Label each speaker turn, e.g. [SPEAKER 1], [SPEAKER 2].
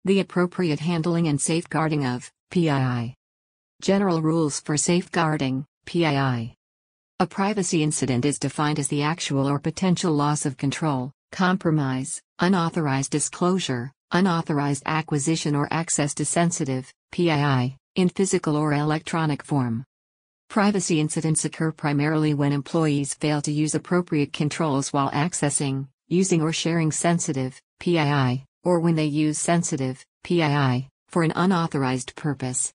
[SPEAKER 1] The appropriate handling and safeguarding of PII. General rules for safeguarding PII. A privacy incident is defined as the actual or potential loss of control, compromise, unauthorized disclosure, unauthorized acquisition or access to sensitive PII in physical or electronic form. Privacy incidents occur primarily when employees fail to use appropriate controls while accessing, using or sharing sensitive PII, or when they use sensitive PII for an unauthorized purpose.